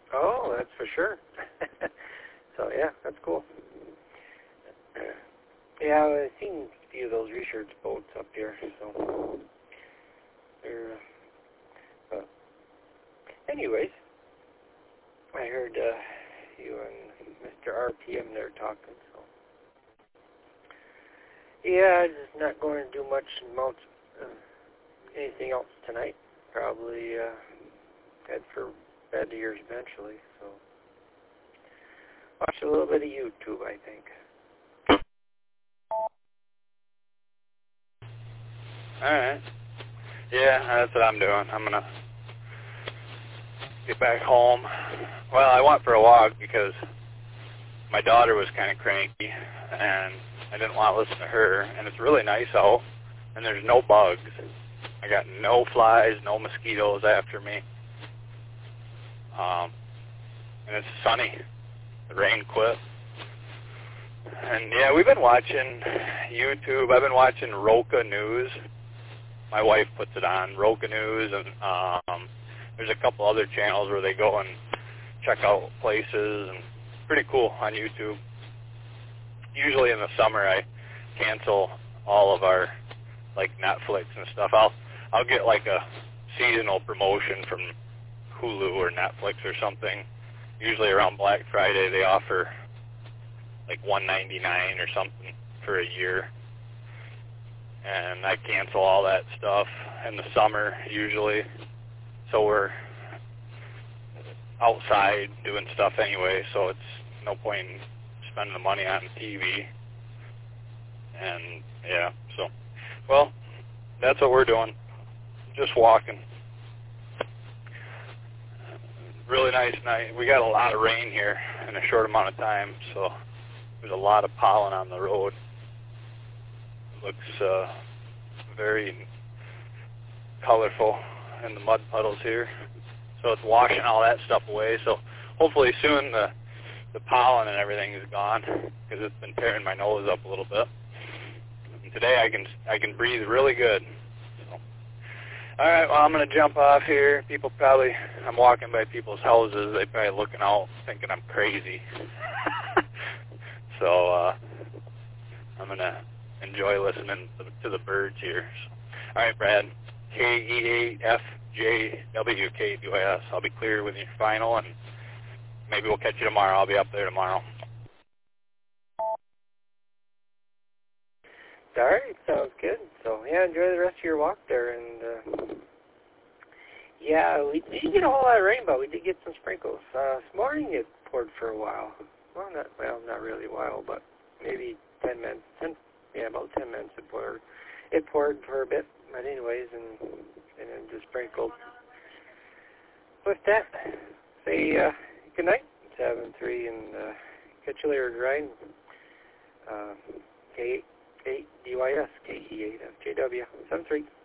Oh, that's for sure. So yeah, that's cool. Yeah, I've seen a few of those research boats up here. So they're. Anyways, I heard you and Mr. RPM there talking. So yeah, just not going to do much anything else tonight. Probably head for bed here eventually. So watch a little bit of YouTube, I think. Alright. Yeah, that's what I'm doing. I'm going to get back home. Well, I went for a walk because my daughter was kind of cranky, and I didn't want to listen to her. And it's really nice out, and there's no bugs. I got no flies, no mosquitoes after me. And it's sunny. The rain quit. And yeah, we've been watching YouTube. I've been watching Roka News. My wife puts it on, Roka News, and there's a couple other channels where they go and check out places, and it's pretty cool on YouTube. Usually in the summer I cancel all of our like Netflix and stuff. I'll get like a seasonal promotion from Hulu or Netflix or something. Usually around Black Friday they offer like $1.99 or something for a year. And I cancel all that stuff in the summer usually. So we're outside doing stuff anyway, so it's no point in spending the money on TV. And yeah, so, well, that's what we're doing. Just walking. Really nice night. We got a lot of rain here in a short amount of time, so there's a lot of pollen on the road. Looks very colorful in the mud puddles here. So it's washing all that stuff away. So hopefully soon the pollen and everything is gone, because it's been tearing my nose up a little bit. And today I can breathe really good. So. All right, well, I'm going to jump off here. I'm walking by people's houses. They're probably looking out thinking I'm crazy. So I'm going to enjoy listening to the birds here. So, all right, Brad, KE8FJWKWS. I'll be clear with your final, and maybe we'll catch you tomorrow. I'll be up there tomorrow. All right, sounds good. So yeah, enjoy the rest of your walk there, and yeah, we didn't get a whole lot of rain, but we did get some sprinkles. This morning it poured for a while. Well, not really a while, but maybe 10 minutes. About 10 minutes it poured. It poured for a bit, but anyways, and then just sprinkled. With that, say good night, 7-3, and catch you later, right? K8DYS, KE8FJW, 7-3.